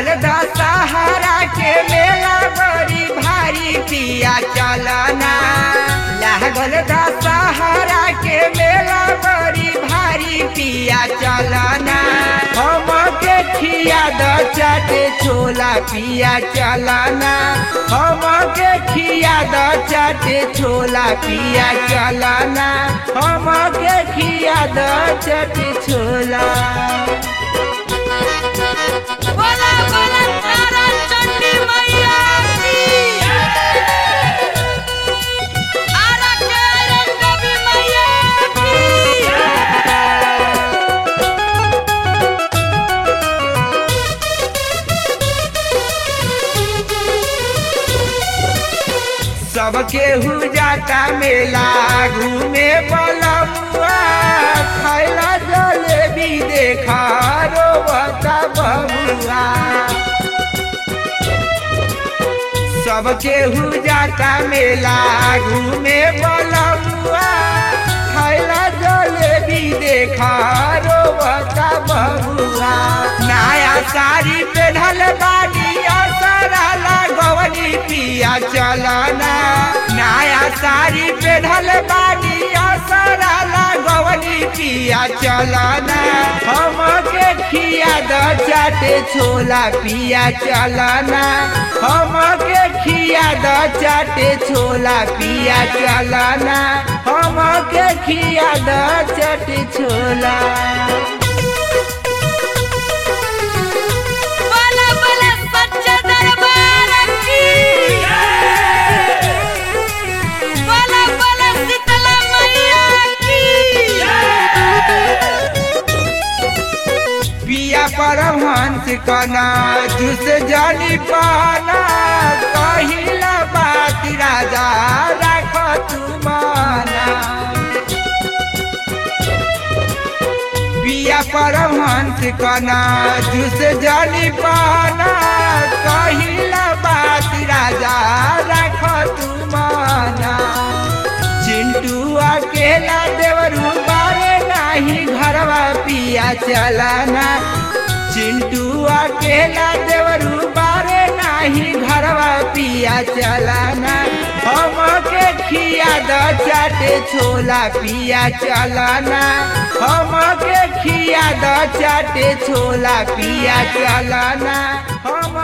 लागल दशहरा के मेला बड़ी भारी पिया चलना। लागल दशहरा के मेला बड़ी भारी पिया चलना। हमके खिया द चाटे छोला पिया चलना। हमके खिया द चाटे छोला पिया चलना। हमके खिया द चाटे छोला। बोला बोला तारा चंडी मैया की। आरा के रंगवी मैया की। सबके हु जाता मेला घूमे बलमुआ। खैला जलेबी देखा रोवता बबुआ। सबके हु जाता मेला घूमे बलमुआ। खैला जलेबी देखा रोवता बबुआ। नया साड़ी पेढ़ल बाड़ी असरा लगवनी पिया चलना। नया साड़ी पेढ़ल बाड़ी असरा लगवनी पिया चलना। हमके खिया द चाटे छोला पिया चलना। हमके खिया द चाटे छोला पिया चलना। हमके खिया द चाटे छोला। बोला बोला सच्चा दरबार की। बोला बोला शीतला मैया की। पिया परमहंस कना जुस जानी पाना। कहिला बात राजा राख तू माना। पिया परमहंस कना जुस जानी पाना। कहिला बात राजा राख तू माना। चिंटू अकेला देवरू बारे नाही घरवा पिया चलना। चिंटू अकेला देवरू बारे नाही घरवा पिया चलना। हमके खिया द चाटे छोला पिया चलना। हमके खिया द चाटे छोला पिया चलना। हम